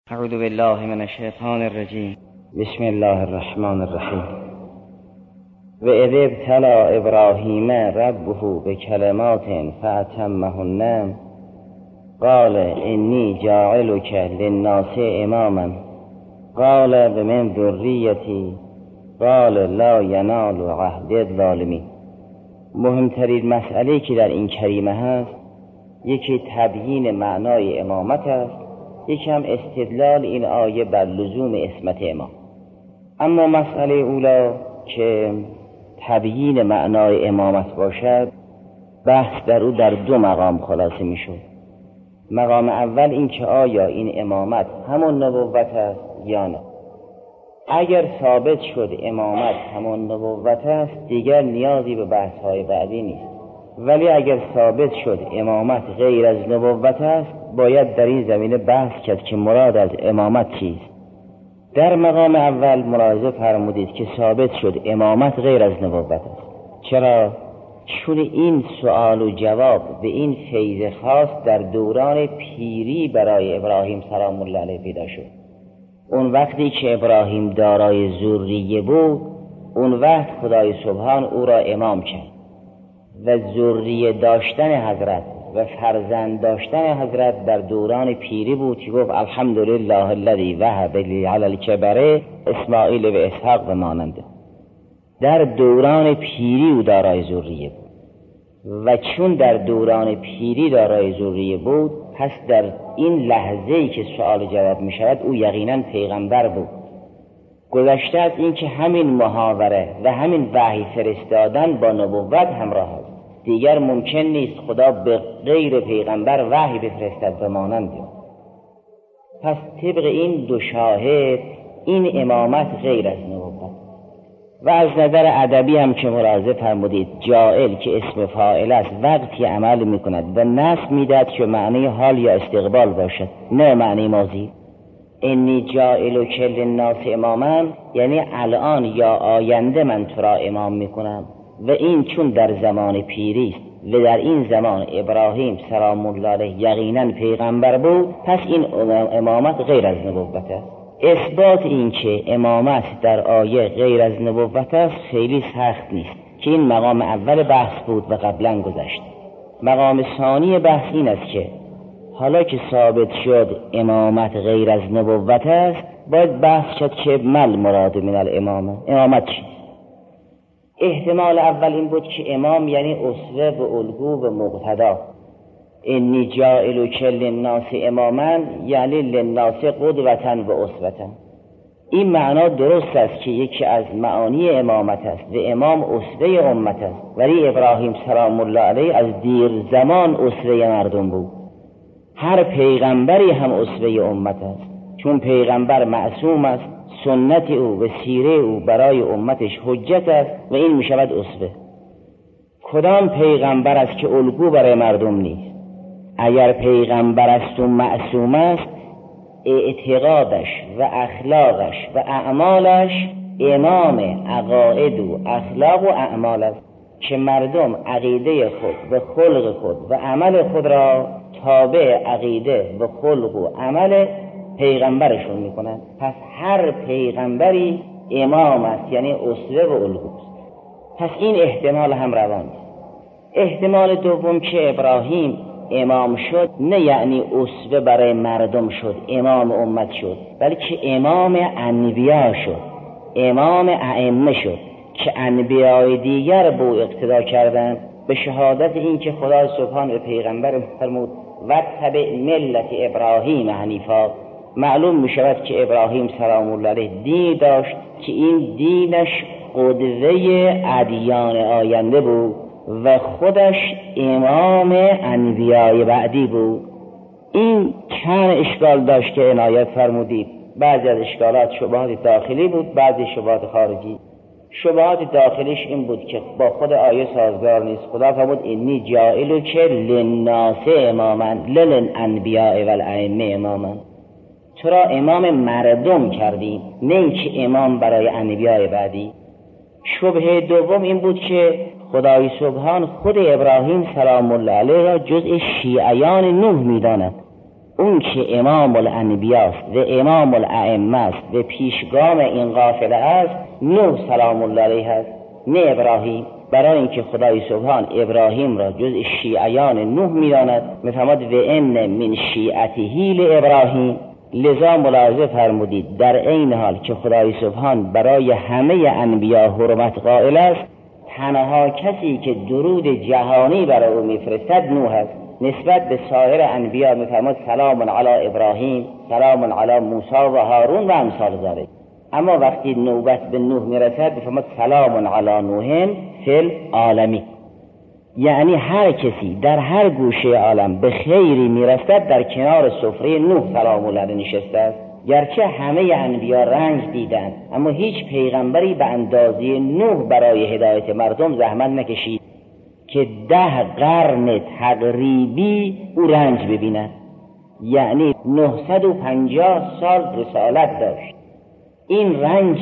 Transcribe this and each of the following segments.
اعوذ بالله من الشیطان الرجیم. بسم الله الرحمن الرحیم. و اذ ابتلی ابراهیم ربه بکلمات فاتمهن قال انی جاعلک للناس اماما قال ومن ذریتی قال لا ینال عهد الظالمین. مهمترین مسئله که در این کریمه هست یکی تبیین معنای امامت است، یکی هم استدلال این آیه بر لزوم عصمت امام. اما مسئله اولا که تبیین معنای امامت باشد، بحث در او در دو مقام خلاصه می شود. مقام اول این که آیا این امامت همون نبوت است یا نه. اگر ثابت شد امامت همون نبوت است دیگر نیازی به بحث های بعدی نیست، ولی اگر ثابت شد امامت غیر از نبوت است باید در این زمینه بحث کرد که مراد از امامت چیست. در مقام اول ملاحظه فرمودید که ثابت شد امامت غیر از نبوت است. چرا؟ چون این سوال و جواب به این فیض خاص در دوران پیری برای ابراهیم سلام الله علیه پیدا شد. اون وقتی که ابراهیم دارای ذریه بود، اون وقت خدای سبحان او را امام کرد و ذریه داشتن حضرت و فرزند داشتن حضرت در دوران پیری بود که گفت الحمدلله الذی وهب لی علی الکبر اسماعیل و اسحاق و ماننده. در دوران پیری او دارای ذریه بود و چون در دوران پیری دارای ذریه بود، پس در این لحظه‌ای که سوال جواب می شود او یقینا پیغمبر بود. گذشته از این که همین محاوره و همین وحی فرستادن با نبوت همراه است، دیگر ممکن نیست خدا به غیر پیغمبر وحی بفرستد و مانند. پس طبق این دو شاهد این امامت غیر از نبوت. و از نظر ادبی هم که ملاحظه فرمودید جاعل که اسم فاعل است وقتی عمل میکند و نصب میدهد که معنی حال یا استقبال باشد، نه معنی ماضی. انی جاعلک للناس اماما یعنی الان یا آینده من تو را امام میکنم، و این چون در زمان پیری است و در این زمان ابراهیم سلام الله علیه یقینا پیغمبر بود، پس این امامت غیر از نبوت است. اثبات این که امامت در آیه غیر از نبوت است خیلی سخت نیست که این مقام اول بحث بود و قبلا گذشت. مقام ثانی بحث این است که حالا که ثابت شد امامت غیر از نبوت است، باید بحث شد که مل مراد من الامامه، امامت چی؟ احتمال اول این بود که امام یعنی اسوه و الگو و مقتدا. انی جاعلک للناس اماما یعنی للناس قدوة و اسوة. این معنا درست است که یکی از معانی امامت است و امام اسوه امت است، ولی ابراهیم سلام الله علیه از دیر زمان اسوه مردم بود. هر پیغمبری هم اسوه امت است، چون پیغمبر معصوم است، سنت او و سیره او برای امتش حجت است و این می شود اسوه. کدام پیغمبر است که الگو برای مردم نیست؟ اگر پیغمبر است و معصوم است، اعتقادش و اخلاقش و اعمالش امام عقاید و اخلاق و اعمال است که مردم عقیده خود و خلق خود و عمل خود را تابع عقیده و خلق و عمل پیغمبرشون میکنند. پس هر پیغمبری امام است یعنی اسوه و الگو است. پس این احتمال هم روان است. احتمال دوم که ابراهیم امام شد نه یعنی اسوه برای مردم شد، امام امت شد، بلکه امام انبیا شد، امام ائمه شد که انبیای دیگر به او اقتدا کردند به شهادت این که خدا سبحان و پیغمبر فرمود واتبع ملت ابراهیم حنیفا. معلوم می شود که ابراهیم سلام الله علیه دینی داشت که این دینش قدوه ادیان آینده بود و خودش امام انبیای بعدی بود. این چند اشکال داشت که عنایت فرمودید. بعضی از اشکالات شبهات داخلی بود، بعضی شبهات خارجی. شبهات داخلیش این بود که با خود آیه سازگار نیست. خدا فرمود انی جاعلک للناس اماما للانبیاء والائمه اماما. چرا امام مردم کردیم نه اینکه امام برای انبیاء بعدی. شبهه دوم این بود که خدای سبحان خود ابراهیم سلام الله علیه را جزء شیعیان نوح می‌داند اون که امام الانبیاست و امام الائمه است و پیشگام این قافله است نوح سلام الله علیه است، نه ابراهیم. برای اینکه خدای سبحان ابراهیم را جز شیعیان نوح می‌داند، می‌فرماید و ان من شیعته لابراهیم. لذا ملاحظه فرمودید در عین حال که خدای سبحان برای همه انبیا حرمت قائل است، تنها کسی که درود جهانی برای او میفرستد نوح است. نسبت به سایر انبیا می‌فرماید سلام علی ابراهیم، سلام علی موسی و هارون و امثال ذلک. اما وقتی نوبت به نوح میرسد می‌فرماید سلام علی نوح فی العالمین. یعنی هر کسی در هر گوشه عالم به خیری میرسد در کنار سفره نوح سلام الله علیه نشسته است. گرچه همه انبیا رنج دیدند اما هیچ پیغمبری به اندازه نوح برای هدایت مردم زحمت نکشید که 10 قرن تقریبی او رنج ببیند. یعنی 950 سال رسالت داشت. این رنج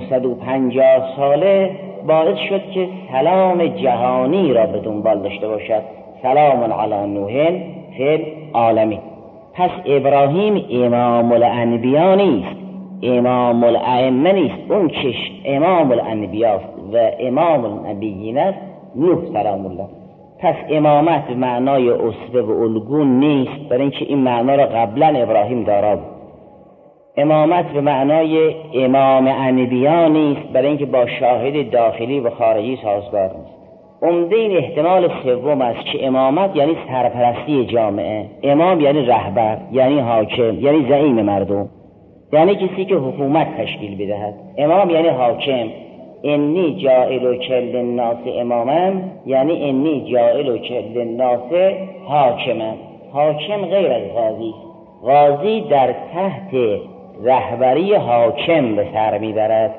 950 ساله باعث شد که سلام جهانی را به دنبال داشته باشد، سلام علی نوح فی العالمین. پس ابراهیم امام الانبیا نیست، امام الائمه نیست، اون که امام الانبیاست و امام النبیین است نوح سلام الله. پس امامت به معنای اسوه و الگو نیست، برای اینکه این معنا را قبلا ابراهیم دارا بود. امامت به معنای امام انبیا نیست، برای اینکه با شاهد داخلی و خارجی سازگار نیست. عمده این احتمال سوم است که امامت یعنی سرپرستی جامعه، امام یعنی رهبر، یعنی حاکم، یعنی زعیم مردم، یعنی کسی که حکومت تشکیل بدهد. امام یعنی حاکم. انی جاعلک للناس اماما، یعنی انی جاعلک للناس حاکما. حاکم غیر از قاضی، قاضی در تحت رهبری حاکم به سر میبرد،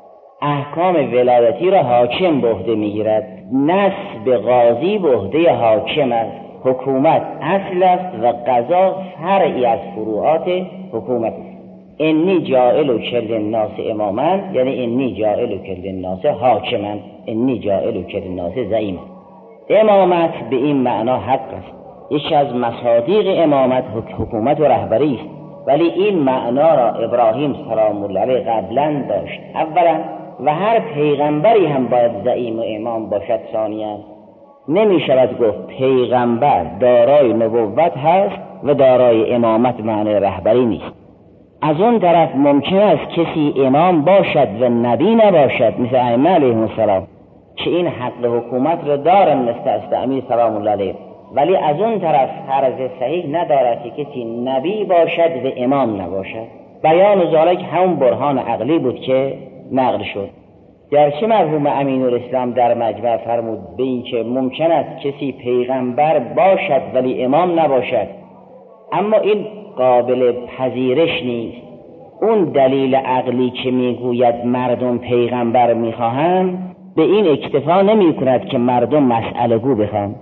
احکام ولایتی را حاکم به عهده میگیرد، نصب قاضی به عهده حاکم است. حکومت اصل است و قضا فرعی از فروعات حکومت است. انی جاعلک للناس اماما یعنی انی جاعلک للناس حاکما، انی جاعلک للناس زعیما. امامت به این معنا حق است. یکی از مصادیق امامت حکومت و رهبری است، ولی این معنا را ابراهیم سلام الله علیه قبلا داشت اولا، و هر پیغمبری هم باید زعیم و امام باشد ثانیا. نمی شود گفت پیغمبر دارای نبوت هست و دارای امامت معنی رهبری نیست. از اون طرف ممکن است کسی امام باشد و نبی نباشد، مثل ائمه علیهم السلام که این حق حکومت را دارن، مثل امیر سلام الله علیه، ولی از اون طرف فرض صحیح ندارد که کسی نبی باشد و امام نباشد. بیان ذالک همون برهان عقلی بود که نقل شد. گرچه مرحوم امینالاسلام در مجمع فرمود به این که ممکن است کسی پیغمبر باشد ولی امام نباشد، اما این قابل پذیرش نیست. اون دلیل عقلی که میگوید مردم پیغمبر میخواهند به این اکتفا نمی کند که مردم مسئله گو بخوان.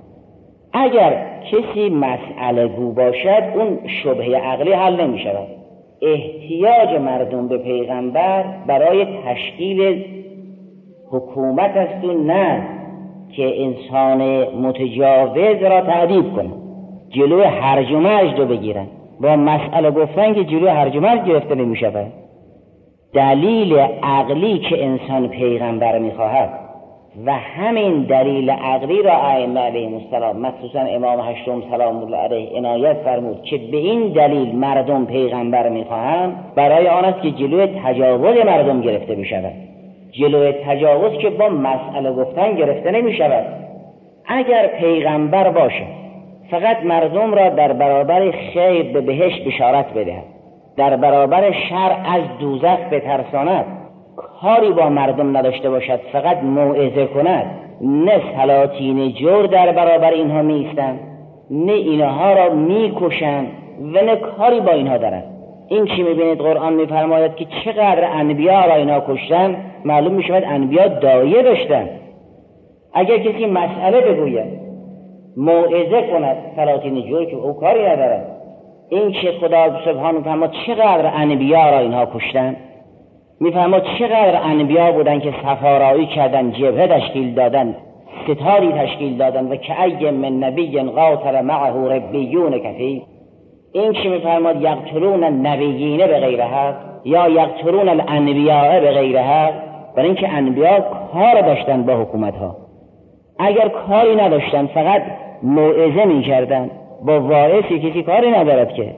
اگر کسی مسئله گو باشد اون شبهه عقلی حل نمی شود. احتیاج مردم به پیغمبر برای تشکیل حکومت است و نه که انسان متجاوز را تعذیب کنه، جلوی هرج و مرج رو بگیرن. با مسئله گفتن که جلوی هرج و مرج گرفته نمی شود. دلیل عقلی که انسان پیغمبر می خواهد و همین دلیل عقلی را ائمه علیهم السلام مخصوصا امام هشتم سلام الله علیه عنایت فرمود که به این دلیل مردم پیغمبر می خواهند، برای آن است که جلوی تجاوز مردم گرفته می شود. جلوی تجاوز که با مسئله گفتن گرفته نمی شود. اگر پیغمبر باشد فقط مردم را در برابر خیر به بهشت بشارت بدهد، در برابر شر از دوزخ بترساند، کاری با مردم نداشته باشد، فقط موعظه کند، نه سلاطین جور در برابر اینها میستند، نه اینها را میکشند و نه کاری با اینها دارند. این چی میبینید قرآن میفرماید که چقدر انبیا را اینها کشتن، معلوم میشود انبیا داعیه داشتن. اگر کسی مسئله بگوید، موعظه کند، سلاطین جور که او کاری ندارد. این که خدا سبحانه میفرماید چقدر انبیا را اینها کشتن، میفرماید چقدر انبیا بودن که سفارایی کردن، جبهه تشکیل دادن، ستاری تشکیل دادن و که ای من نبی قاتل معه ربیون کثیر. این که میفرماد یقتلون النبیین به غیر حق یا یقتلون الانبیاء به غیر حق، برای اینکه انبیا کار داشتن با حکومت ها. اگر کاری نداشتن فقط موعظه میکردن، با واعظی کسی کاری ندارد که،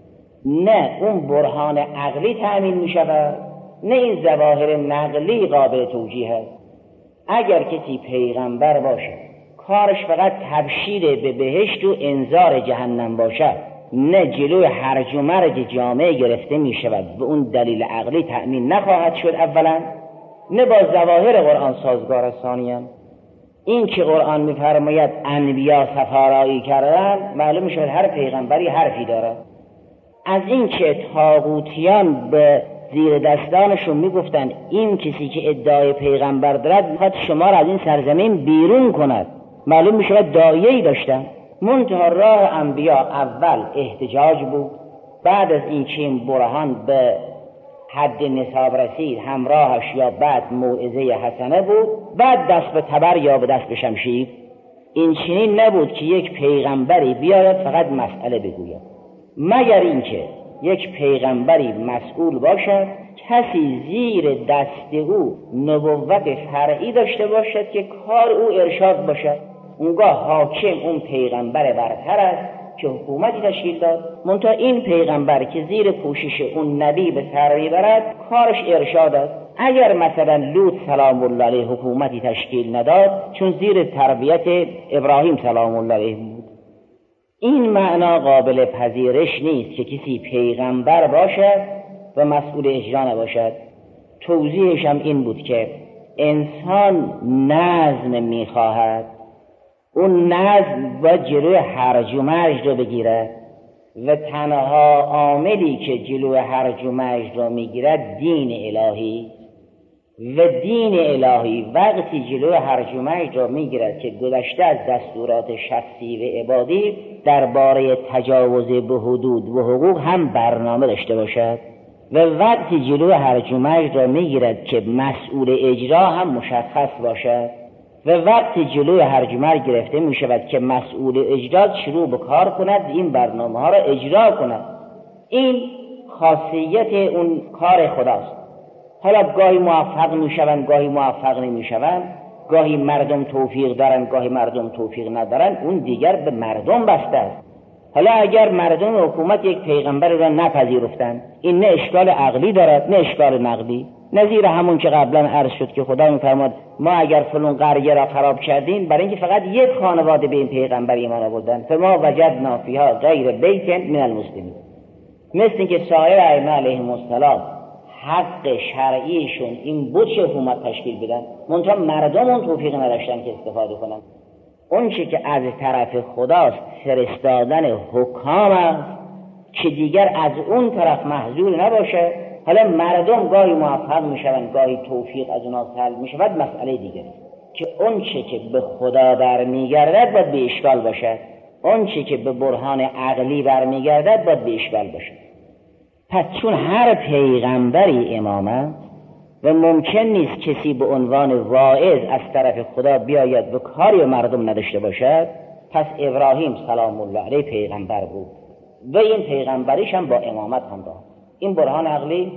نه اون برهان عقلی تأمین میشود نه این ظواهر نقلی قابل توجیه است. اگر کسی پیغمبر باشه کارش فقط تبشیر به بهشت و انذار جهنم باشد، نه جلوی هرج و مرج جامعه گرفته می شود، به اون دلیل عقلی تأمین نخواهد شد اولا، نه با ظواهر قرآن سازگار است. ثانیاً این که قرآن می فرماید انبیا سفارایی کردن، معلوم شد هر پیغمبری حرفی داره. از این که طاغوتیان به زیر دستانشون می گفتن این کسی که ادعای پیغمبر دارد میخواد شما را از این سرزمین بیرون کند، معلوم می شود داعیه‌ای داشتن. منتها راه انبیا اول احتجاج بود، بعد از این که این برهان به حد نصاب رسید همراهش یا بعد موعظه حسنه بود، بعد دست به تبر یا به دست به شمشیر. این چنین نبود که یک پیغمبری بیاید فقط مسئله بگوید، مگر اینکه یک پیغمبری مسئول باشد، کسی زیر دست او نبوت فرعی داشته باشد که کار او ارشاد باشد. اونگاه حاکم اون پیغمبر برتر است که حکومتی تشکیل داد، منتها این پیغمبر که زیر پوشش اون نبی به سر میبرد کارش ارشاد است. اگر مثلا لوط سلام الله علیه حکومتی تشکیل نداد، چون زیر تربیت ابراهیم سلام الله علیه بود. این معنا قابل پذیرش نیست که کسی پیغمبر باشد و مسئول اجرا نباشد. توضیحش هم این بود که انسان نظم میخواهد، اون نظم و جلوی هرج و مرج رو بگیرد و تنها عاملی که جلوی هرج و مرج رو میگیرد دین الهی، و دین الهی وقتی جلوی هرج و مرج رو میگیرد که گذشته از دستورات شخصی و عبادی درباره تجاوز به حدود و حقوق هم برنامه داشته باشد، و وقتی جلوی هرج و مرج رو میگیرد که مسئول اجرا هم مشخص باشد، و وقتی جلوی هرج و مرج گرفته می شود که مسئول اجرا شروع به کار کند، این برنامه ها را اجرا کند. این خاصیت اون کار خداست. حالا گاهی موفق می شوند، گاهی موفق نمی شوند، گاهی مردم توفیق دارند، گاهی مردم توفیق ندارند، اون دیگر به مردم بسته است. حالا اگر مردم حکومت یک پیغمبر را نپذیرفتند، این نه اشکال عقلی دارد نه اشکال نقلی، نظیر همون که قبلا عرض شد که خدا میفرماد ما اگر فلان قریه را خراب کردیم برای اینکه فقط یک خانواده به این پیغمبر ایمان آوردن، فما وجدنا فیها غیر بیت من المسلمین. مثل اینکه سایر ائمه علیهم السلام حق شرعیشون این بود که حکومت تشکیل بدن، منتها مردم اون توفیق نداشتن که استفاده کنن. اون چی که از طرف خداست فرستادن حکام است که دیگر از اون طرف محظور نباشه. حالا مردم گاهی موفق میشوند، گاهی توفیق از اونا سلب میشود، مسئله دیگه که اون چی که به خدا برمیگردد باید به اشکال باشد، اون چی که به برهان عقلی برمیگردد باید به اشکال باشد. پس چون هر پیغمبری امام است و ممکن نیست کسی به عنوان واعظ از طرف خدا بیاید و کاری به مردم نداشته باشد، پس ابراهیم سلام الله علیه پیغمبر بود و این پیغمبریش هم با امامت هم داشت. این برهان عقلی.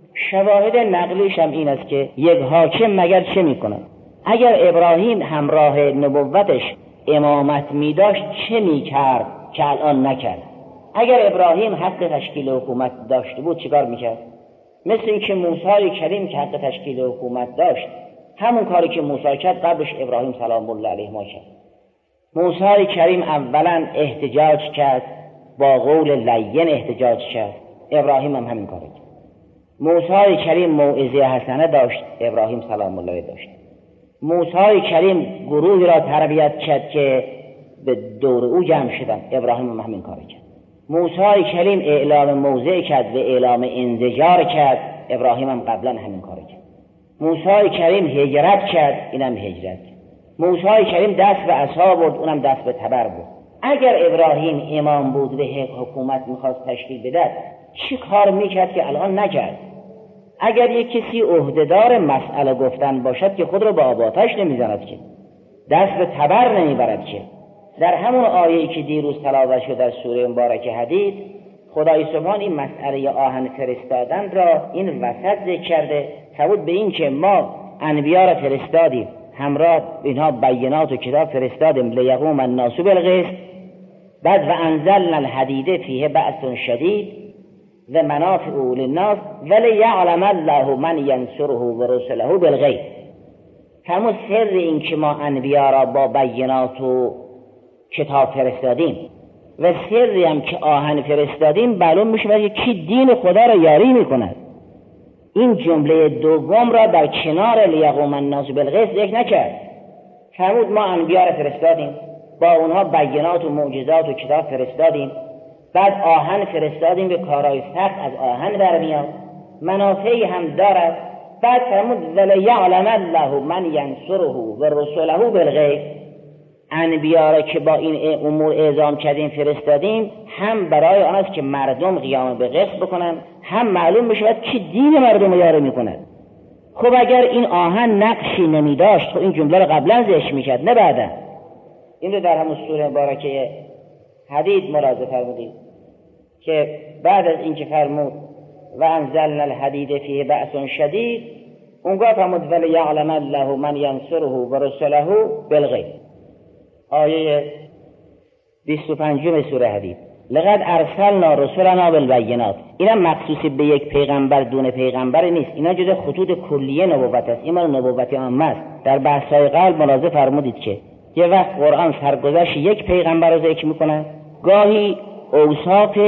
شواهد نقلیش هم این است که یک حاکم مگر چه میکنه؟ اگر ابراهیم همراه نبوتش امامت میداشت چه میکرد که الان نکرد؟ اگر ابراهیم حق تشکیل حکومت داشته بود چیکار میکرد؟ مثل این که موسی کریم که حق تشکیل حکومت داشت، همون کاری که موسی کرد قبلش ابراهیم سلام الله علیه ما کرد. موسی کریم اولا احتجاج کرد، با قول لین احتجاج کرد، ابراهیم هم همین کار کرد. موسی کریم موعظه حسنه داشت، ابراهیم سلام الله علیه داشت. موسی کریم گروهی را تربیت کرد که به دور او جمع شدند، ابراهیم هم همین کار کرد. موسی کریم اعلام موضع کرد و اعلام انزجار کرد، ابراهیم هم قبلا همین کار کرد. موسی کریم هجرت کرد، اینم هجرت. موسی کریم دست به عصا برد، اونم دست به تبر بود. اگر ابراهیم امام بود و حکومت میخواست تشکیل بده چی کار میکرد که الان نکرد؟ اگر یک کسی عهدهدار مسئله گفتن باشد که خود رو با آب آتش نمیزند که، دست به تبر نمیبرد که. در همون آیه‌ای که دیروز تلاوت شد در سوره مبارکه حدید خدای سبحان این مسئله آهن فرستادن را این وسط ذکر کرده، ثبوت به این که ما انبیا را فرستادیم، همراه اینها بینات و کتاب فرستادیم لیقوم الناس بالقسط. بعد و انزلنا الحدید فیه بأس شدید و منافع للناس ولیعلم الله من ینصره و رسله بالغیب. همون سر این که ما انبیا را با بینات و کتاب فرستادیم و سری هم که آهن فرستادیم معلوم میشه که دین خدا را یاری میکند. این جمله دوم را در کنار لیقوم الناس بالقسط ذکر نکرد. فرمود ما انبیا را فرستادیم، با اونها بینات و معجزات و کتاب فرستادیم، بعد آهن فرستادیم به کارهای سخت از آهن در میاد، منافعی هم دارد. بعد فرمود ولیعلم الله من ینصره و رسله بالغیب. انبیا را که با این امور اعزام کردیم فرستادیم، هم برای آن است که مردم قیام به قسط بکنن، هم معلوم بشود که دین مردم رو یاری میکند. خب اگر این آهن نقشی نمی داشت، خب این جمله رو قبلا ذکر میکرد نه بعدا. این رو در همون سوره مبارکه حدید ملاحظه فرمودید که بعد از اینکه فرمود و انزلنا الحدید فیه بأس شدید، اونگاه فرمود ولیعلم الله من ینصره و رسله بالغیب. آیه 25 سوره حدید لقد ارسلنا رسلنا بالبینات. اینا مخصوص به یک پیغمبر دون پیغمبر نیست، اینا جز خطوط کلیه نبوت است، اینا نبوت عامه است. در بحث‌های قبل ملاحظه فرمودید که یه وقت قرآن سرگذشت یک پیغمبر را ذکر میکنه، گاهی اوصاف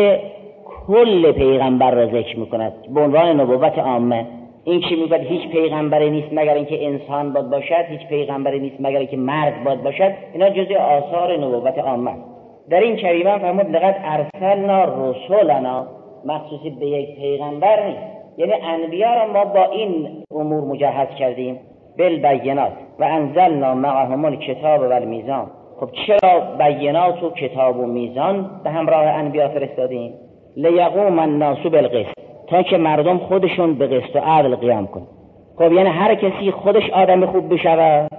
کل پیغمبر را ذکر میکند به عنوان نبوت عامه. این که میگه هیچ پیغمبری نیست مگر اینکه انسان باید باشد، هیچ پیغمبری نیست مگر اینکه مرد باید باشد، اینا جزء آثار نبوت عامه. در این کریمه فرمود لقد ارسلنا رسلنا، مخصوصی به یک پیغمبر نیست، یعنی انبیا را ما با این امور مجهز کردیم بالبینات و انزلنا معهم الکتاب و المیزان. خب چرا بینات و کتاب و میزان به همراه انبیا فرستادیم؟ لیقوم الناس بالقسط، تا که مردم خودشون به قسط و عدل قیام کنن. خب یعنی هر کسی خودش آدم خوب بشود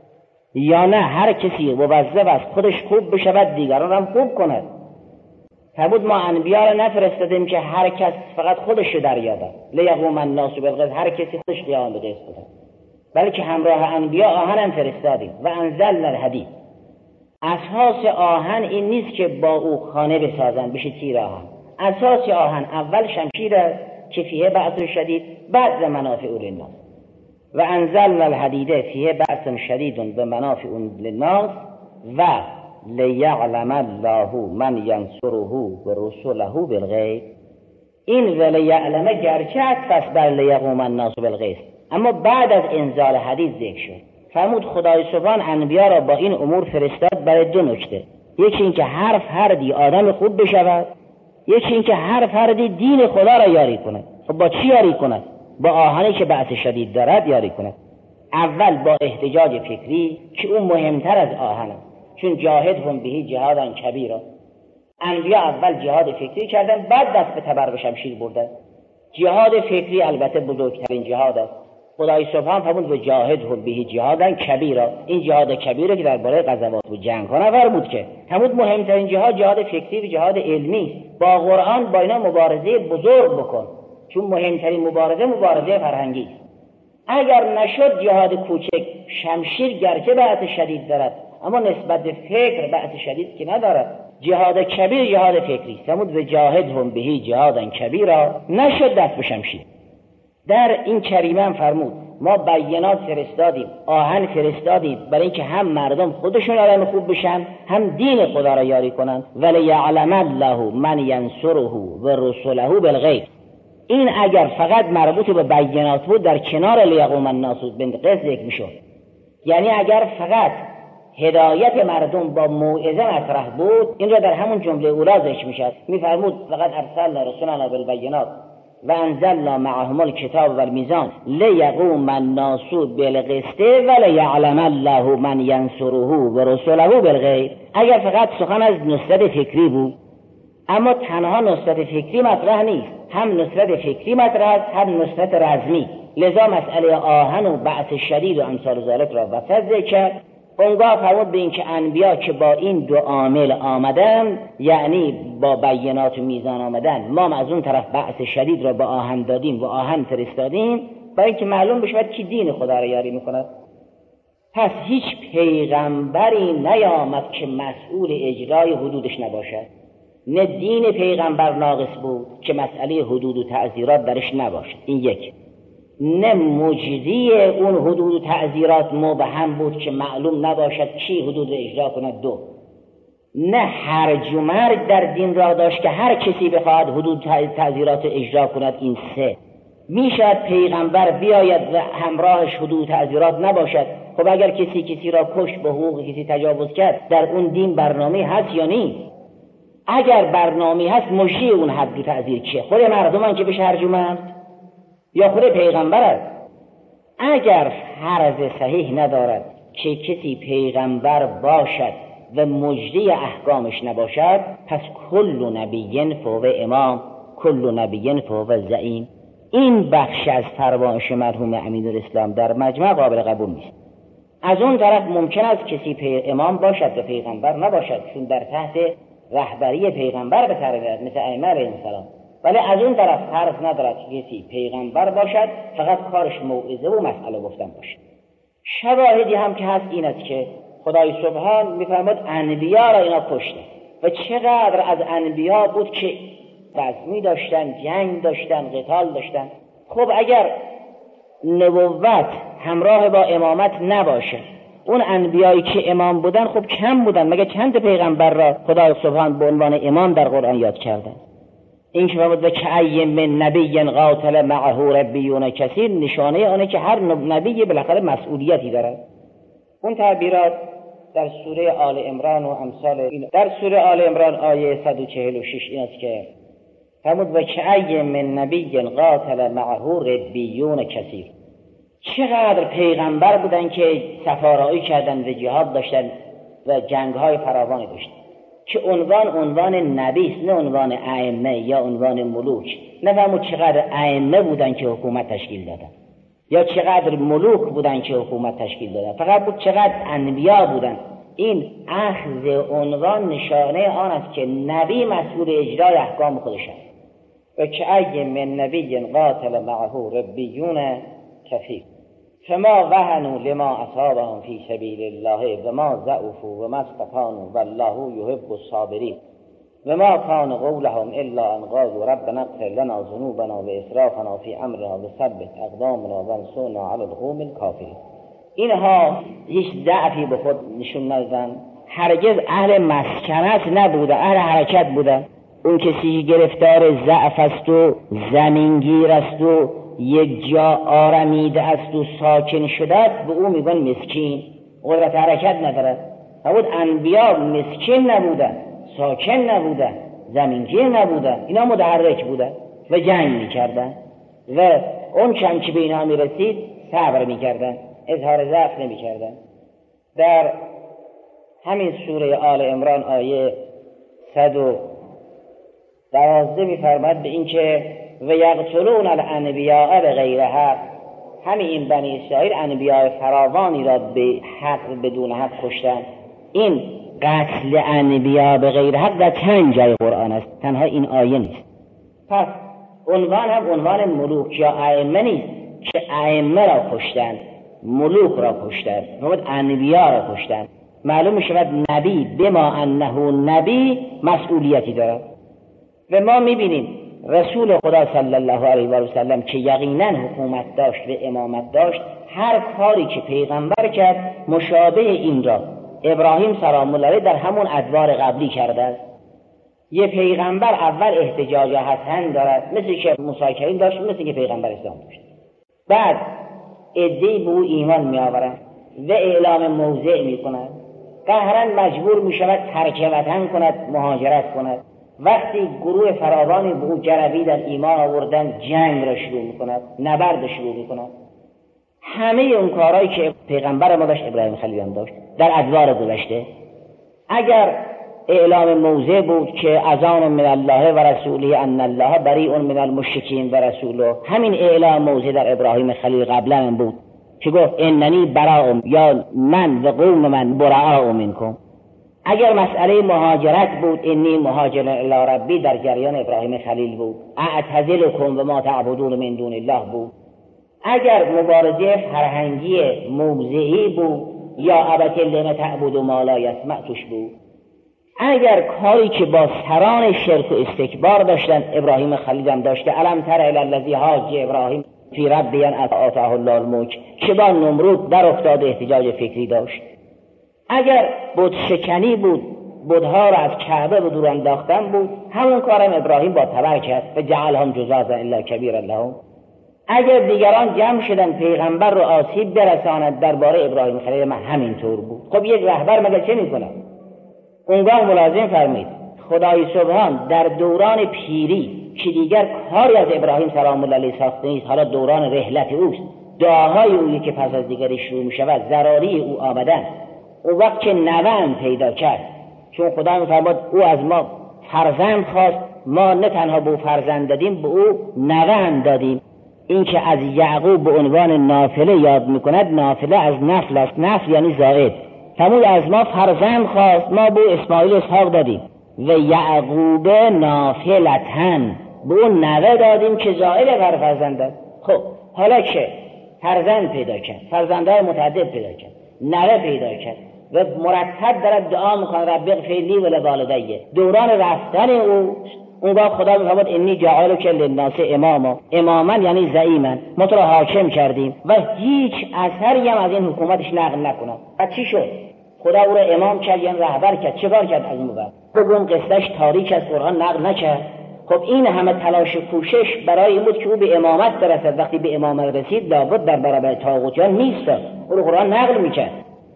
یا نه هر کسی موظف است خودش خوب بشود دیگران هم خوب کند؟ فرمود ما انبیا را نفرستادیم که هر کس فقط خودش رو در یابد، لیقوم الناس بالقسط، هر کسی خودش قیام به قسط کند، بلکه همراه انبیا آهن فرستادیم و انزلنا الحدید. اساس آهن این نیست که با او خانه بسازن بشه تیر آهن. اساس آهن اول شمشیر است که فیه بأس شدید، بعد منافع للناس. و انزلنا الحدید فیه بأس شدید و منافع للناس و لیعلم الله من ینصره و رسله بالغیب. این ولیعلم گرچه عطف بر لیقوم الناس بالقسط، اما بعد از انزال حدید ذکر شد. فرمود خدای سبحان انبیا را با این امور فرستاد برای دو نکته: یکی این که هر فردی آدم خوب بشود، یکی این که هر فردی دین خدا را یاری کند. خب با چی یاری کند؟ با آهنی که بأس شدید دارد یاری کند. اول با احتجاج فکری که اون مهمتر از آهن است، چون جاهدهم به جهادا کبیرا. انبیا اول جهاد فکری کردن، بعد دست به تبر و شمشیر بردن. جهاد فکری البته بزرگترین جهاد است. خدای سبحان فرمود و جاهدهم به جهادا کبیرا. این جهاد کبیره که درباره غزوات و جنگ ها نفرمود که، فرمود مهمترین جهاد جهاد فکری و جهاد علمی. با قرآن با اینا مبارزه بزرگ بکن، چون مهمترین مبارزه فرهنگی. اگر نشد جهاد کوچک، شمشیر گرچه بأس شدید دارد اما نسبت به فکر بأس شدید که ندارد. جهاد کبیر جهاد فکری. فرمود و جاهدهم به جهادا کبیرا، نشد دست به شمشیر. در این کریمه فرمود ما بینات فرستادیم، آهن فرستادیم برای اینکه هم مردم خودشون آدم خوب بشن، هم دین خدا را یاری کنن. ولیعلم الله من ینصره و رسله بالغیب. این اگر فقط مربوط به بینات بود در کنار لیقوم الناس بالقسط ذکر میشد. یعنی اگر فقط هدایت مردم با موعظه مطرح بود، این را در همون جمله اولی ذکر میشد. میفرمود فقط ارسلنا رسولنا بالبینات و انزلنا معهم الکتاب و المیزان لیقوم الناس بالقسط ولیعلم الله من ینصره و رسله بالغیب. اگر فقط سخن از نصرت فکری بود، اما تنها نصرت فکری مطرح نیست، هم نصرت فکری مطرح است، هم نصرت رزمی. لذا مسئله آهن و بأس شدید و امثال ذلک را وسط ذکر کرد اونگاه فرمود به این که انبیا که با این دو عامل آمدن، یعنی با بینات و میزان آمدن، ما از اون طرف بعث شدید را با آهن دادیم و آهن فرستادیم برای اینکه معلوم بشه کی دین خدا را یاری میکند. پس هیچ پیغمبری نیامد که مسئول اجرای حدودش نباشد. نه دین پیغمبر ناقص بود که مسئله حدود و تعزیرات درش نباشد، این یک. نه مجزی اون حدود و تعزیرات مبهم بود که معلوم نباشد کی حدود رو اجرا کند، دو. نه هرج و مرج در دین را داشت که هر کسی بخواهد حدود تعزیرات اجرا کند، این سه. میشد پیغمبر بیاید و همراهش حدود تعزیرات نباشد. خب اگر کسی را کشت، به حقوق کسی تجاوز کرد، در اون دین برنامه هست یا نیست؟ اگر برنامه هست، مجری اون حد و تعزیر کیه؟ خود مردمان که بشه هرج و مرج یا خود پیغمبر است؟ اگر فرض صحیح ندارد که کسی پیغمبر باشد و مجری احکامش نباشد، پس کل نبی فوق امام، کل نبی فوق زعیم. این بخش از فرمایش مرحوم امین‌الاسلام در مجمع قابل قبول نیست. از اون طرف ممکن است کسی امام باشد و پیغمبر نباشد، چون در تحت رهبری پیغمبر به کار می‌رود، مثل ائمه علیهم السلام. ولی از اون طرف فرض ندارد که کسی پیغمبر باشد فقط کارش موعظه و مسئله گفتن باشد. شواهدی هم که هست این است که خدای سبحان می‌فرماید انبیا را اینا کشتن و چقدر از انبیا بود که بزمی داشتن، جنگ داشتن، قتال داشتن. خب اگر نبوت همراه با امامت نباشه، اون انبیایی که امام بودن خب کم بودن، مگه چند پیغمبر را خدای سبحان به عنوان امام در قرآن یاد کرده؟ این که فرمود کأی من نبی قاتل معه ربیون کثیر، نشانه آنه که هر نبی بالاخره مسئولیتی داره. اون تعبیرات در سوره آل عمران و امثال این، در سوره آل عمران آیه 146 این است که فرمود کأی من نبی قاتل معه ربیون کثیر. چقدر پیغمبر بودن که سفارایی کردن و جهاد داشتن و جنگ‌های فراوانی داشتن که عنوان نبی است، نه عنوان ائمه یا عنوان ملوک. نفهمود چقدر ائمه بودن که حکومت تشکیل دادن یا چقدر ملوک بودن که حکومت تشکیل دادن، فقط بود چقدر انبیا بودن. این اخذ عنوان نشانه آن است که نبی مسئول اجرای احکام خودش است. و کأی من نبی قاتل معه ربیون کثیر فما وهنوا لما اصابهم فی سبیل الله و ما ضعفوا و ما استکانوا والله یحب الصابرین و ما کان قولهم الا ان قالوا ربنا اغفر لنا ذنوبنا و اسرافنا فی امرنا و ثبت اقدامنا وانصرنا علی القوم الکافرین. اینها هیچ ضعفی به خود نشون ندادن، هرگز اهل مسکنت نبودن، اهل حرکت بودن. اون کسی گرفتار ضعف است و زمینگیر است و یک جا آرمیده است و ساکن شده است، به او میگن مسکین، قدرت حرکت ندارد. بود انبیا مسکین نبودن، ساکن نبودن، زمینگیر نبودن، اینا متحرک بودن و جنگ میکردن و اون چند که به اینا میرسید صبر میکردن، اظهار ضعف نمیکردن. در همین سوره آل عمران آیه 112 میفرماد به این که و یقتلون الانبیاء بغیر حق، همین این بنی اسرائیل انبیاء فراوانی را به حق بدون حق کشتن. این قتل انبیاء بغیر حق در چند جای قرآن است، تنها این آیه نیست. پس عنوان هم عنوان ملوک یا ائمه نیست که ائمه را کشتن، ملوک را کشتن، نمود انبیاء را کشتن. معلوم شود نبی بما انه نبی مسئولیتی دارد. و ما میبینیم رسول خدا صلی الله علیه و سلم که یقینا حکومت داشت و امامت داشت، هر کاری که پیغمبر کرد مشابه این را ابراهیم سلام الله علیه در همون ادوار قبلی کرده است. یه پیغمبر اول احتجاج حسن دارد، مثل که موسی کریم داشت، مثل که پیغمبر اسلام داشت. بعد عده‌ای به او ایمان می آورند و اعلام موضع می کنند. قهرن مجبور می شود ترک وطن کند، مهاجرت کند. وقتی گروه فراوانی به او جربیدن، ایمان آوردن، جنگ را شروع می کند، نبرد شروع می کند. همه اون کارهایی که پیغمبر ما داشت ابراهیم خلیل هم داشت در ادوار گذشته. اگر اعلام موضع بود که اذان من الله و رسوله ان الله بریء من المشرکین و رسوله، همین اعلام موضع در ابراهیم خلیل قبلا هم بود که گفت اننی براء، یا من و قوم من براء منکم. اگر مسئله مهاجرت بود، انی مهاجر الی ربی در جریان ابراهیم خلیل بود، اعتزلکم و ما تعبدون من دون الله بود. اگر مبارزه فرهنگی موضعی بود، یا ابت لم تعبد ما لا یسمع توش بود. اگر کاری که با سران شرک و استکبار داشتن، ابراهیم خلیل هم داشته. الم تر الی الذی حاج ابراهیم فی ربی ان آتاه الله الملک، که با نمرود در افتاد احتجاج فکری داشت. اگر بت شکنی بود، بت‌ها را از کعبه به دور انداختن بود، همون کارم ابراهیم با تبر کرد و جعلهم جزازا الا کبیرا لهم. اگر دیگران جمع شدن پیغمبر رو آسیب برساند، درباره ابراهیم خلیل من همینطور بود. خب یک رهبر مگر چه میکنه؟ اونگاه ملازم فرمید خدای سبحان در دوران پیری که دیگر کاری از ابراهیم سلام الله علیه ساخته نیست، حالا دوران رحلت اوست، دعاهای اویی که پس از دیگری شروع میشود، ضراری او آمدن. اون وقت که نوند پیدا کرد، چون خدا میفرماد او از ما فرزند خواست، ما نه تنها به او فرزند دادیم، به او نوند دادیم. این که از یعقوب به عنوان نافله یاد میکند، نافله از نفل است، نفل یعنی زائد. فرمود از ما فرزند خواست، ما به اسماعیل اسحاق دادیم، و یعقوب نافلتن، به اون نوه دادیم که زائد بر فرزند. خب حالا که فرزند پیدا کرد، فرزندهای متعدد پیدا کرد، نوه پیدا کرد و مرتب دارد دعا میکنه رب اغفر لی و لوالدی، دوران رفتن او. اونگاه خدا میفرماد انی جاعلک للناس اماما، اماما یعنی زعیما، ما تو را حاکم کردیم و هیچ اثری هم از این حکومتش نقل نکنم. و چی شد؟ خدا او را امام کرد، یعنی رهبر کرد. چه کار کرد از این بعد؟ بگم قصهش تاریک از قرآن نقل نکرد. خب این همه تلاش و کوشش برای این بود که او به امامت برسد. وقتی به امامت رسید لابد در برابر طاغوتیان نیستاد، او رو قرآن نقل میکرد.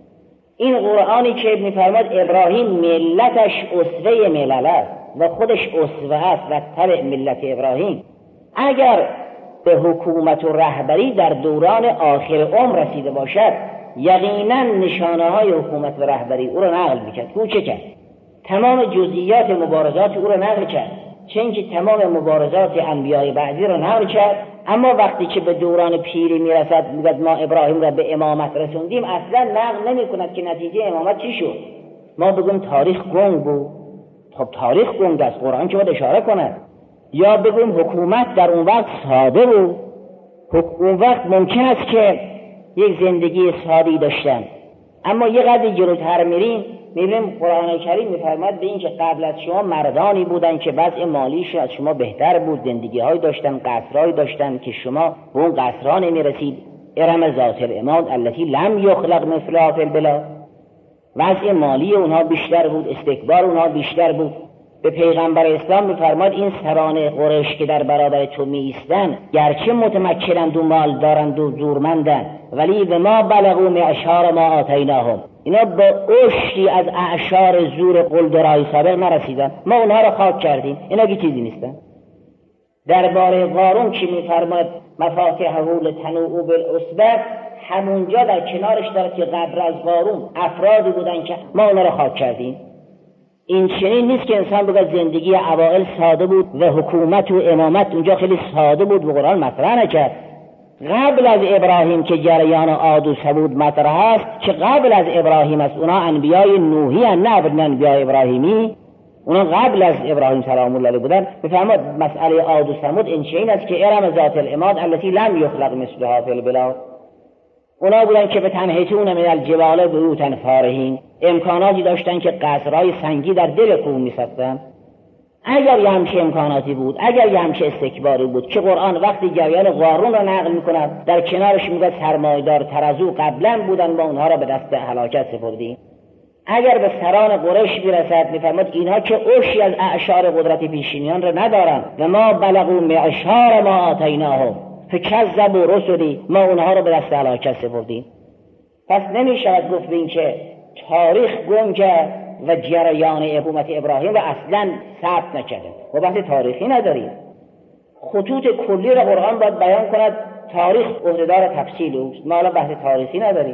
این قرآنی که میفرماد ابراهیم ملتش اسوه ملل است و خودش اسوه است و تبع ملت ابراهیم، اگر به حکومت و رهبری در دوران آخر عمر رسیده باشد، یقینا نشانه های حکومت و رهبری او را نقل میکرد. او چه کرد؟ تمام جزئیات مبارزات او را نقل کرد، چون که تمام مبارزات انبیاء بعدی را نقل کرد. اما وقتی که به دوران پیری میرسد، میگه ما ابراهیم را به امامت رسوندیم، اصلا نقل نمی کند که نتیجه امامت چی شد. ما بگیم تاریخ گنگ بود، خب تاریخ گنگ است، قرآن که باید اشاره کند. یا بگیم حکومت در اون وقت ساده بود، اون وقت ممکن است که یک زندگی ساده‌ای داشتن. اما یه قدری جلوتر میریم میبینیم قرآن کریم میفرماد به این که قبل از شما مردانی بودن که وضع مالیش از شما بهتر بود، زندگی‌های داشتن، قصرهایی داشتن که شما به اون قصرها نمیرسید. ارم ذات العماد التي لم یخلق مثلها فی البلاد، وضع مالی اونها بیشتر بود، استکبار اونها بیشتر بود. به پیغمبر اسلام میفرماد این سران قریش که در برابر تو میایستن، گرچه متمکنند و مال دارند و زورمندند، ولی به ما بلغوا معشار ما آتیناهم، اینا با اشتی از اعشار زور قلدرهای سابق نرسیدن، ما اونها را خاک کردیم، اینا که چیزی نیستن. درباره قارون که میفرماد مفاتیحه لتنوء بالعصبة، همونجا در کنارش داره که قبل از قارون افرادی بودن که ما اونها را خاک کردیم. این چنین نیست که انسان بگه زندگی اوائل ساده بود و حکومت و امامت اونجا خیلی ساده بود و قرآن مطرح نکرد. قبل از ابراهیم که جریان عاد و ثمود مطرح است، که قبل از ابراهیم است، اونا انبیای نوحی هستند، نه انبیای ابراهیمی. اونا قبل از ابراهیم سلام الله علیه بودن. بفرماد مسئله عاد و ثمود این چنین است که ارم ذات العماد التي لم یخلق مثلها فی البلاد، اونا بودن که به تنحیتون من الجبال بیوتا فارهین، امکاناتی داشتن که قصرهای سنگی در دل کوه می‌ساختن. اگر یه همچه امکاناتی بود، اگر یه همچه استکباری بود که قرآن وقتی جریان قارون را نقل می‌کند در کنارش میگه سرمایه‌دار ترازو قبلا بودن ما اونها را به دست هلاکت سپردیم. اگر به سران قریش برسد می‌فرماد اینها که اوشی از اعشار قدرت پیشینیان را ندارند و ما بلغوا معشار ما آتیناهم فکذبوا رسلی، ما اونها رو به دست هلاکت سپردیم. پس نمی‌شود گفت به این که تاریخ گنگه و جریان حکومت ابراهیم و اصلا ثبت نکرده و بحث تاریخی نداریم. خطوط کلی را قرآن باید بیان کند، تاریخ عهده‌دار تفصیل اوست، ما الان بحث تاریخی نداریم.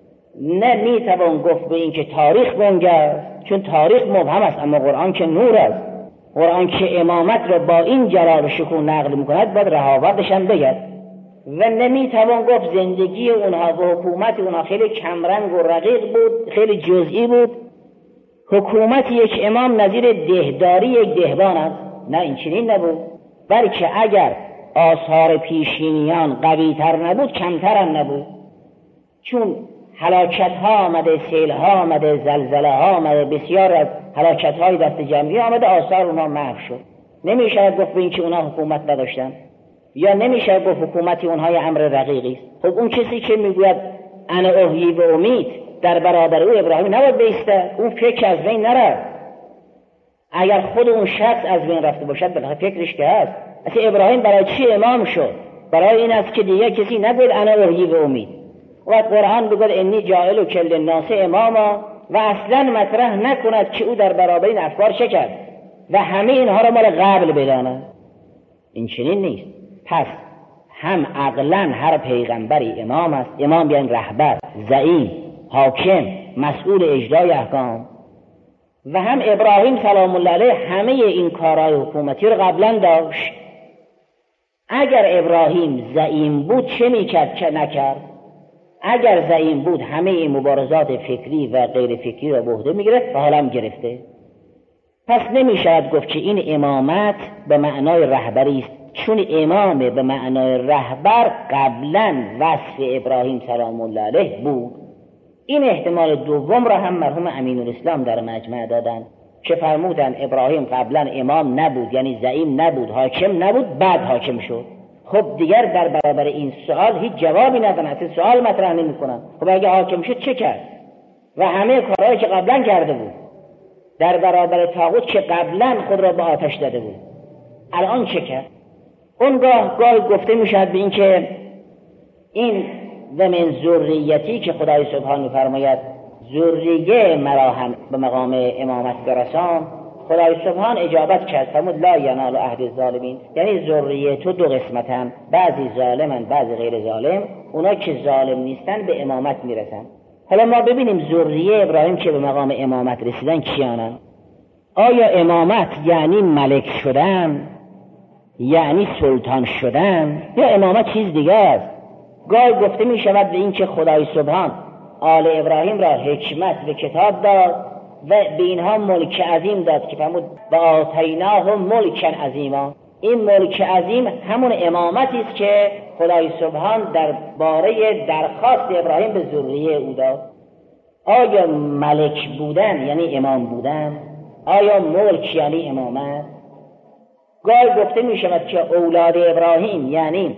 نمیتوان گفت به این که تاریخ گنگه است، چون تاریخ مبهم است، اما قرآن که نور است. قرآن که امامت را با این جلال و شکوه نقل میکند باید رهاوردش هم بگد. و نمیتوان گفت زندگی اونها و حکومت اونها خیلی کمرنگ و رقیق بود، خیلی جزئی بود. حکومت یک امام نظیر دهداری یک دهبان است؟ نه، این چنین نبود. بلکه اگر آثار پیشینیان قوی تر نبود کمتر هم نبود، چون هلاکت ها آمده، سیل ها آمده، زلزله ها آمده، بسیار از هلاکت های دست جمعی آمده، آثار اونها محو شد. نمیشه گفت به این که اونها حکومت نداشتن، یا نمیشه گفت حکومت اونها امر رقیقی است. خب اون کسی که میگوید انا احیی و امید در برابر او ابراهیم نباید بیسته، اون فکر از بین نره. اگر خود اون شخص از بین رفته باشد بالاخره فکرش که هست. اصلا ابراهیم برای چی امام شد؟ برای این است که دیگه کسی نگوید انا احیی و امید. و قرآن بگوید انی جاعل کل الناس اماما، و اصلا مطرح نکند که او در برابر این افکار چه کرد و همه اینها را مال قبل بداند. این چنین نیست. پس هم عقلا هر پیغمبری امام است. امام یعنی رهبر، زعیم، حاکم، مسئول اجرای احکام. و هم ابراهیم سلام الله علیه همه این کارهای حکومتی رو قبلا داشت. اگر ابراهیم زعیم بود چه میکرد که نکرد؟ اگر زعیم بود همه این مبارزات فکری و غیر فکری را به عهده میگرفت و حالا هم گرفته. پس نمیشود گفت که این امامت به معنای رهبری است، چون امام به معنای رهبر قبلا وصف ابراهیم سلام الله علیه بود. این احتمال دوم را هم مرحوم امین الاسلام در مجمع دادن که فرمودن ابراهیم قبلا امام نبود، یعنی زعیم نبود، حاکم نبود، بعد حاکم شد. خب دیگر در برابر این سوال هیچ جوابی ندارن، اصلا سوال مطرح نمی‌کنن. خب اگه حاکم شد چه کرد؟ و همه کارهایی که قبلا کرده بود در برابر طاغوت که قبلا خود را به آتش داده بود، الان چه کرد؟ اونگاه گاهی گفته میشد به این که این و من ذریتی که خدای سبحانه می‌فرماید ذریه مرا هم به مقام امامت برسان، خدای سبحان اجابت کرد فرمود لا ینال عهد الظالمین، یعنی ذریه تو دو قسمتن، بعضی ظالمن بعضی غیر ظالم. اونا که ظالم نیستن به امامت میرسن. حالا ما ببینیم ذریه ابراهیم که به مقام امامت رسیدن کیانن؟ آیا امامت یعنی ملک شدن، یعنی سلطان شدن، یا امامت چیز دیگه است؟ گاهی گفته می شود به این که خدای سبحان آل ابراهیم را حکمت و کتاب داد و به اینها ملک عظیم داد که فرمود و آتیناهم ملکا عظیما. این ملک عظیم همون امامتی است که خدای سبحان در باره درخواست ابراهیم به ذریه او داد. آیا ملک بودن یعنی امام بودن؟ آیا ملک یعنی امامت؟ گاهی گفته می شود که اولاد ابراهیم یعنی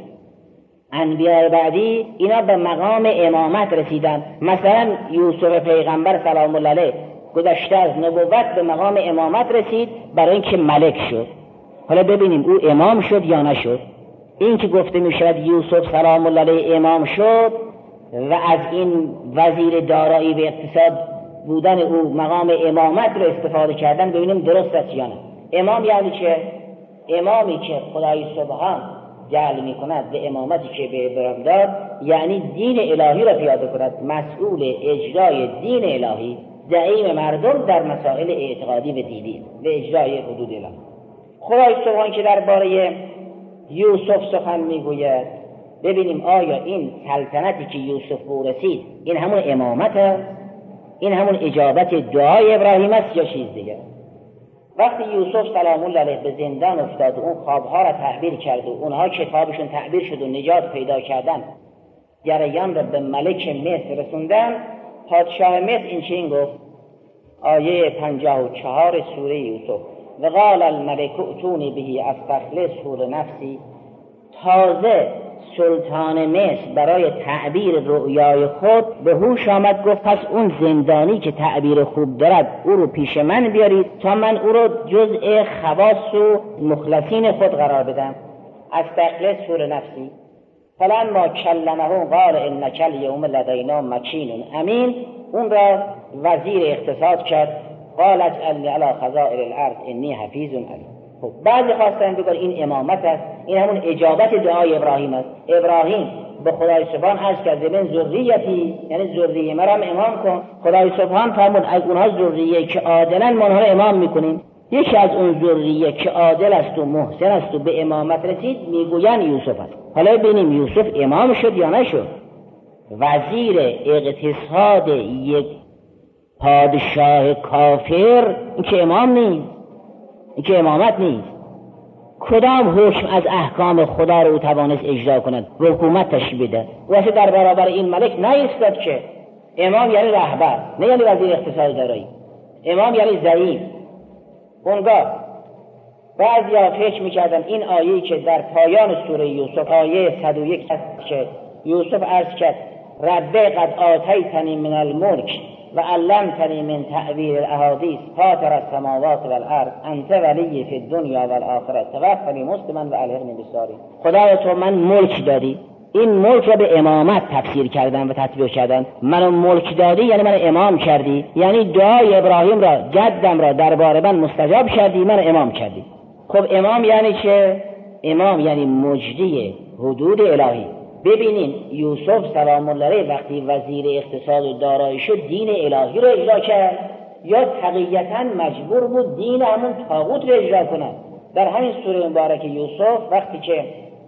انبیاء بعدی اینا به مقام امامت رسیدن. مثلا یوسف پیغمبر سلام الله علیه گذشته از نبوت به مقام امامت رسید برای اینکه ملک شد. حالا ببینیم او امام شد یا نشد. این که گفته می شود یوسف سلام الله علیه امام شد و از این وزیر دارایی به اقتصاد بودن او مقام امامت رو استفاده کردن، ببینیم درست است یا نه. امام یعنی چه؟ امامی که خدای سبحان جعل می کند به امامتی که به ابراهیم داد، یعنی دین الهی را پیاده کند، مسئول اجرای دین الهی، زعیم مردم در مسائل اعتقادی و دینی و اجرای حدود الهی. خدای سبحان که درباره یوسف سخن میگوید، ببینیم آیا این سلطنتی که یوسف به رسید این همون امامت است، این همون اجابت دعای ابراهیم است یا چیز دیگه؟ وقتی یوسف سلام الله علیه به زندان افتاد و اون خوابها را تعبیر کرد و اونها کتابشون تعبیر شد و نجات پیدا کردن، جریان را به ملک مصر رسوندن، پادشاه مصر این چنین گفت، آیه 54 سوره یوسف، و قال الملک ائتونی به استخلصه لنفسی. تازه سلطان مصر برای تعبیر رؤیای خود به هوش آمد، گفت پس اون زندانی که تعبیر خوب دارد او رو پیش من بیارید تا من او رو جزء خواص و مخلصین خود قرار بدم. استخلصه لنفسی. فلما کلمه قال انک الیوم لدینا مکین امین. اون را وزیر اقتصاد کرد. قالت علی خزائن الارض انی حفیظ علیم. خب بعضی خواستن بگن این امامت است، این همون اجابت دعای ابراهیم است. ابراهیم به خدای سبحان عرض کرد من ذریتی، یعنی ذریه مرا امام کن. خدای سبحان فرمود از اونها ذریه که عادلا ما اونها رو امام میکنیم. یکی از اون ذریه که عادل است و محسن است و به امامت رسید میگویند یوسف است. حالا ببینیم یوسف امام شد یا نشد؟ وزیر اقتصاد یک پادشاه کافر این که امام نیست، این که امامت نیست. کدام حکم از احکام خدا رو توانست اجرا کند و حکومت تشکیل بده؟ واسه در برابر این ملک نایستاد که امام یعنی رهبر، نه یعنی وزیر اقتصاد دارایی. امام یعنی زعیم. اونگاه بعضیا فکر میکردن این آیه‌ای که در پایان سوره یوسف آیه 101 است که یوسف عرض کرد رب قد آتیتنی من الملک و علمتنی من تأویل الاحادیث فاطر السماوات والارض انت ولی فی الدنیا والآخرة توفنی مسلما و الحقنی بالصالحین. خدایا تو من ملک دادی. این ملک را به امامت تفسیر کردن و تطبیق کردن. منو ملک دادی یعنی من امام کردی، یعنی دعای ابراهیم را جدم را درباره من مستجاب کردی، من امام کردی. خب امام یعنی چه؟ امام یعنی مجری حدود الهی. ببینین یوسف سلام الله علیه وقتی وزیر اقتصاد و دارایی شد دین الهی رو اجرا کرد یا تقیتا مجبور بود دین همون طاغوت رو اجرا کنه؟ در همین سوره مبارک یوسف وقتی که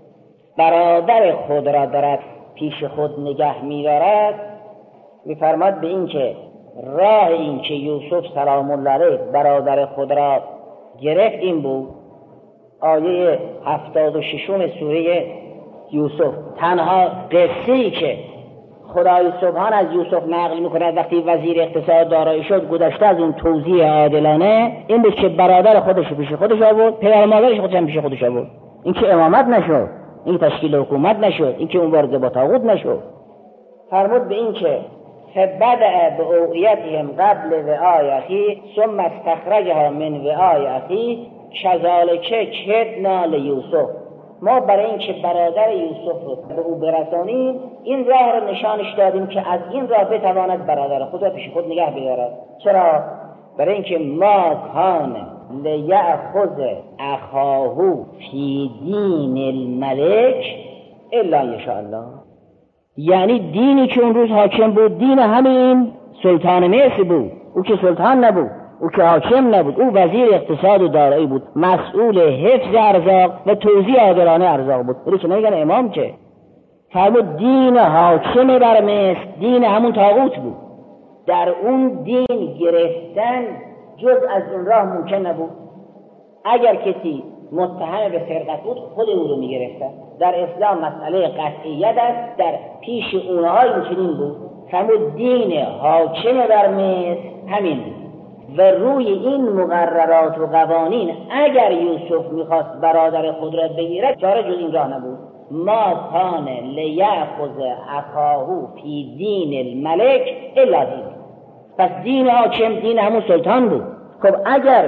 برادر خود را دارد پیش خود نگه می‌دارد می‌فرماد به این که راه این که یوسف سلام الله علیه برادر خود را گرفت این بود. آیه 76 سوره یوسف تنها قصه‌ای که خدای سبحان از یوسف نقل می‌کند وقتی وزیر اقتصاد دارایی شد گذشته از اون توزیع عادلانه این بود که برادر خودش پیش خودش آورد، پدر مادرش خودش هم پیش خودش آورد. این که امامت نشد، این تشکیل حکومت نشد، این که اون وارد با طاغوت نشد. فرمود به این که فبدأ بأوعیتهم قبل وعای اخی ثم استخرجها من وعای اخی کذالک کدنا لیوسف. ما برای این که برادر یوسف رو به او برسانیم این راه رو نشانش دادیم که از این راه بتواند برادر خود را پیش خود نگه بدارد. چرا؟ برای این که ما کان لیأخذ اخاه فی دین الملک الا یشاء الله. یعنی دینی که اون روز حاکم بود دین همین سلطان مصر بود. او که سلطان نبود، او که حاکم نبود، او وزیر اقتصاد و دارایی بود، مسئول حفظ ارزاق و توزیع عادلانه ارزاق بود. ولی که نمیگن امام که فرمود دین حاکم بر مصر دین همون طاغوت بود. در اون دین گرفتن جز از اون راه ممکن نبود. اگر کسی متهم به سرقت بود خود او رو میگرفتن. در اسلام مسئله قطعیت است، در پیش اونها این بود. فرمود دین حاکم بر مصر همین بود و روی این مقررات و قوانین اگر یوسف میخواست برادر خود را بگیرد چاره جز این راه نبود. ما کان لیأخذ اخاه فی دین الملک الا دین. پس دین حاکم دین همون سلطان بود. خب اگر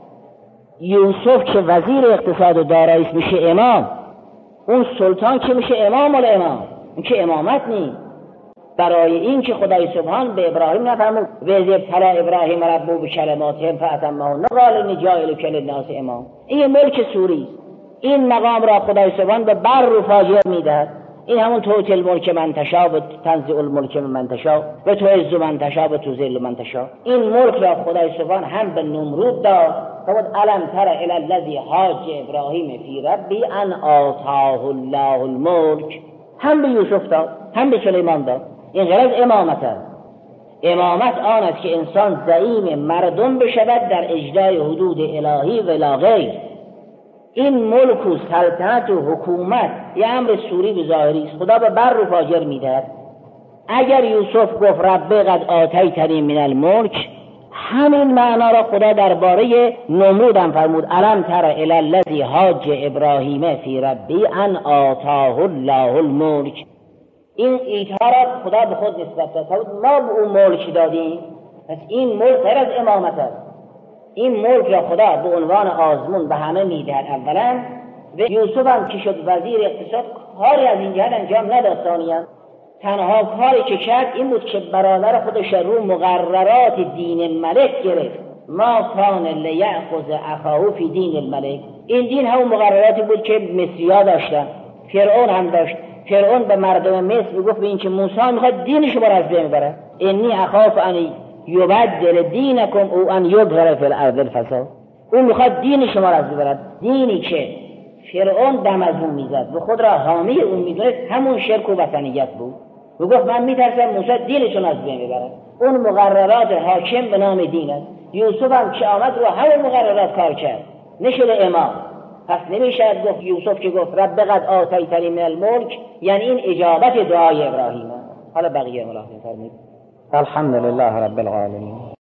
یوسف که وزیر اقتصاد و دارایی میشه امام، اون سلطان که میشه امام الامام، این که امامت نیست. برای این که خدای سبحان به ابراهیم نفرمود و اذ ابتلی ابراهیم ربه بکلمات فاتمهن قال انی جاعلک للناس امام. این ملک سوری، این مقام را خدای سبحان به بر و فاجر میدهد. این همون توتی الملک من تشاء و تنزع الملک من تشاء و تعز من تشاء و تذل من تشاء. این ملک را خدای سبحان هم به نمرود داد. فرمود الم تر الی الذی حاج ابراهیم فی ربی ان آتاه الله الملک. هم به یوسف داد هم به سلیمان داد. این غیر از امامت است. امامت آن است که انسان زعیم مردم بشود در اجرای حدود الهی و لا غیر. این ملک و سلطنت و حکومت یه امر سوری به ظاهری است. خدا به بر و فاجر میدهد. اگر یوسف گفت رب قد آتیتنی من الملک، همین معنا را خدا درباره نمرود هم فرمود الم تر الی الذی حاج ابراهیم فی ربی ان آتاه الله الملک. این ایتها را خدا به خود نسبت داد. ما به اون ملک دادیم. پس این ملک غیر از امامت است. این ملک را خدا به عنوان آزمون به همه میدهد اولا. و یوسف هم که شد وزیر اقتصاد کاری از این جهت انجام نداد. ثانیاً تنها کاری که کرد این بود که برادر خودش رو مقررات دین ملک گرفت. ما کان لیأخذ اخاه فی دین الملک. این دین همون مقرراتی بود که مصری‌ها داشتن، فرعون هم داشت. فرعون به مردم مصر میگفت به این که موسی میخواد دینشو بر از بین ببره. انی اخاف ان یبدل دینکم او ان یظهر فی الارض الفساد. او میخواد دین شما را از ببرد. دینی که فرعون دم از اون میزد و خود را حامی اون میدونست همون شرک و وثنیت بود و گفت من میترسم موسی دینشون از بین ببرد. اون مقررات حاکم به نام دین است. یوسف هم که آمد رو همون مقررات کار کرد، نشده امام. پس نمیشد گفت یوسف که گفت رب قد آتیتنی من الملک یعنی این اجابت دعای ابراهیم. حالا بقیه ملاحظه فرمایید. الحمد لله رب العالمین.